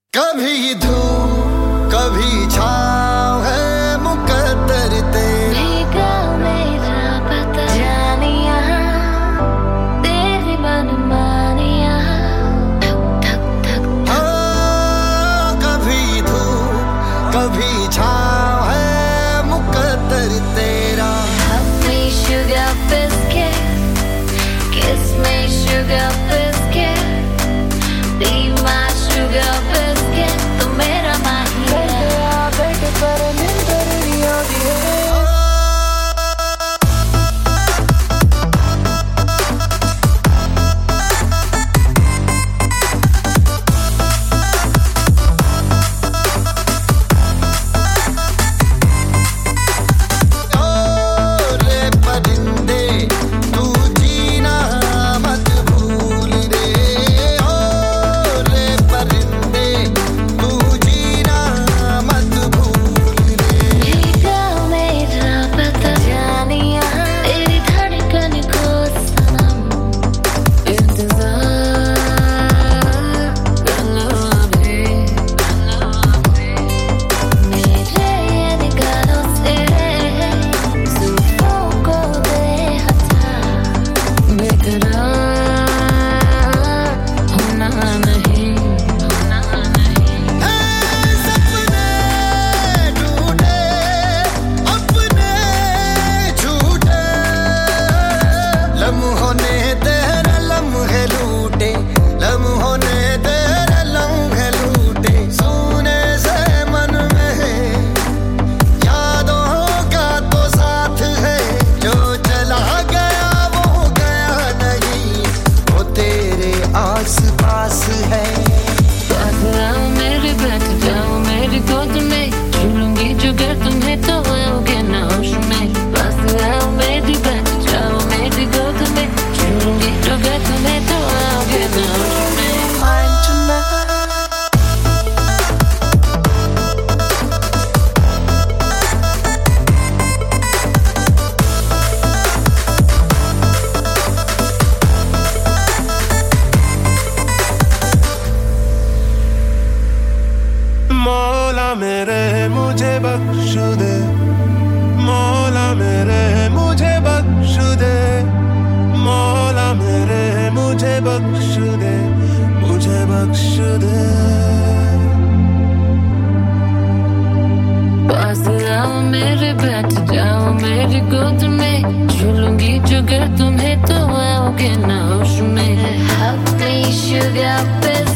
कभी धूप कभी छाँव है मुकद्दर तेरा। भीगा मेरा पता जानिया तेरी मनमानिया धक धक धक। हाँ, कभी धूप कभी छाँव है मुकद्दर तेरा। अपनी शुगर बिस्किट किस में sugar biscuit be my sugar biscuit तू मेरा माहिया बेट पर निंदर योगी है। मौला मेरे मुझे बख्श दे, मौला मेरे मुझे बख्श दे, मौला मेरे मुझे बख्श दे, मुझे बख्श दे। पास आओ मेरे बैठ जाओ मेरी गोद में झूलूंगी जुगर तुम्हें तो आओगे ना होश में। अपनी शुगर